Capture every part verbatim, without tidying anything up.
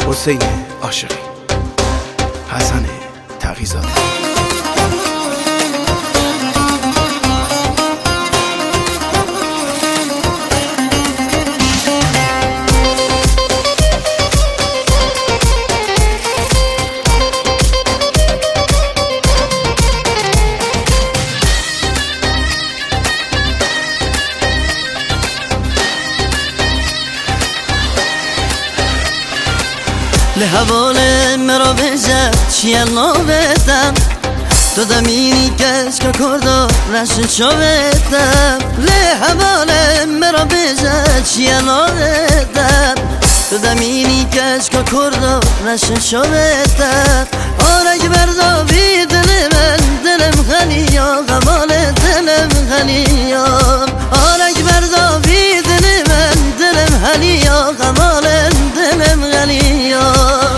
حسین عاشقی، حسن تقی‌زاده. لحوال مرا بجد چیه نوبتم تو دمینی کش که کردو رشن شوبتم لحوال مرا بجد چیه نوبتم تو دمینی کش که کردو رشن شوبتم آرگ بردابی دل من دلم خلیا قبال دلم خلیا آرگ بردابی دل من دلم خلیا قبال دلم خلیا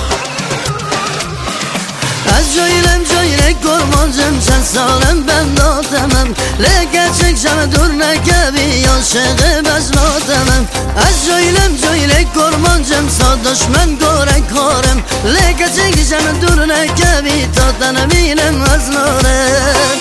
از جایلم جایل گرمانجم چند سالم بنداتمم لکه چکشم دور نکبی عاشق بزناتمم از جایلم جایل گرمانجم ساداش من گوره کارم لکه چکشم دور نکبی تا تنبینم از نارم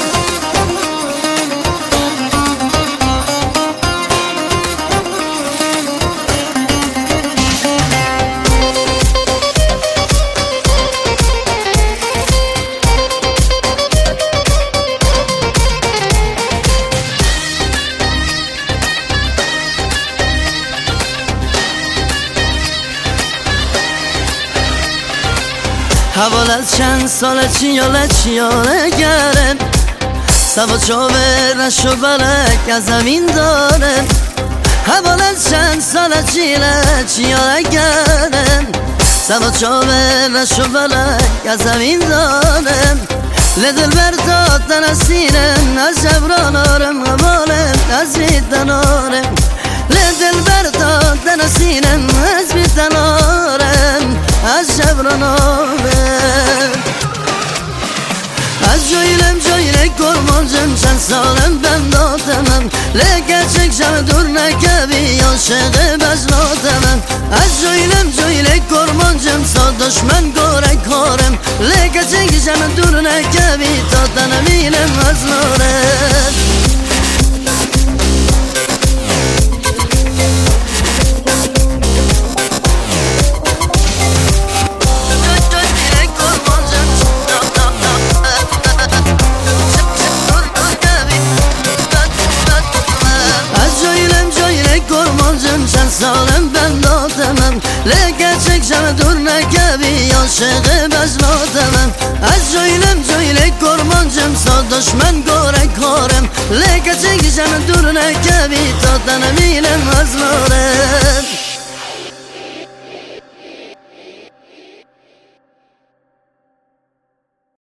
حوال از چند سال چیاله چیاله گرم سوا چاوه رش و بلک از زمین دارم حوال از چند سال چیاله چیاله گرم سوا چاوه رش و بلک از زمین دارم لدل برداد نسینم از جبران آرم غبالم از بیتن آرم لدل برداد نسینم از بیتن آرم از جبران آرم از جایلم جایل گرمانجم چند سالم بنداتمم لکه چکشم دور نکبی عاشق بزناتمم از جایلم جایل گرمانجم ساداش من گوره کارم لکه چکشم دور نکبی تا تنبینم از نارم چند سالم بنداتمم لکه چکشم دور نکبی عاشق بزناتمم از جایلم جایل گرمانجم ساداش من گوره کارم لکه چکشم دور نکبی تا تنبینم از نارم